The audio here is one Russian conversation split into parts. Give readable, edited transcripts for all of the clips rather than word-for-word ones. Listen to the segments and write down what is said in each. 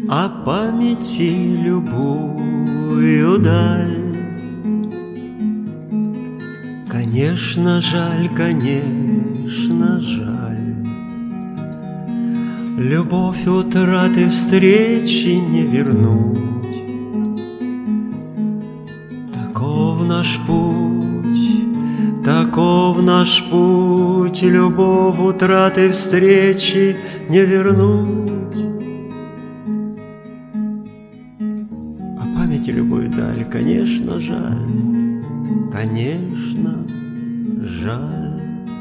о памяти любую даль. Конечно, жаль, конечно, жаль. Любовь утраты встречи не вернуть. Таков наш путь, таков наш путь. Любовь утраты встречи не вернуть. О памяти любую даль, конечно, жаль. Конечно, жаль.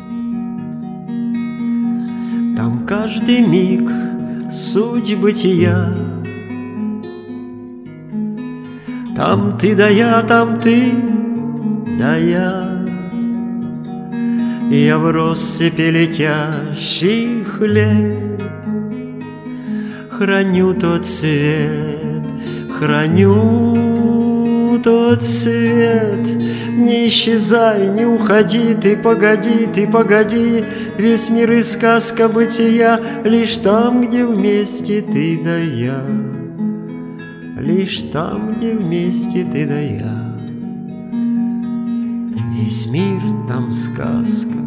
Там каждый миг суть бытия. Там ты да я, там ты да я. Я в россыпи летящих лет храню тот свет, храню тот свет. Не исчезай, не уходи, ты погоди, весь мир и сказка бытия лишь там, где вместе ты да я, лишь там, где вместе ты да я. Весь мир там сказка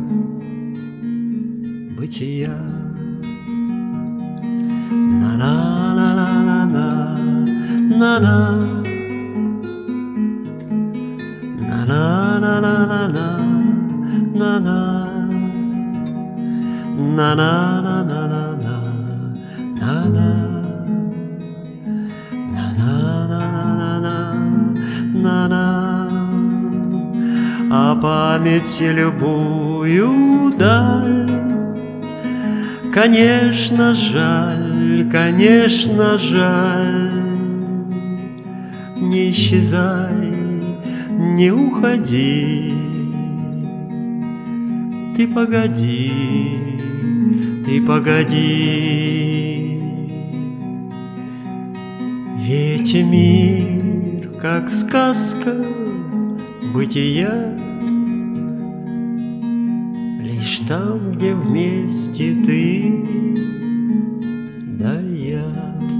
бытия. На-на-на-на-на-на, на-на. На-на-на-на-на-на, на-на. На-на-на-на-на-на, на-на. На-на-на-на-на, на-на. О памяти любую даль. Конечно, жаль, конечно, жаль. Не исчезай, не уходи, ты погоди, ты погоди. Ведь мир, как сказка бытия, лишь там, где вместе ты да я.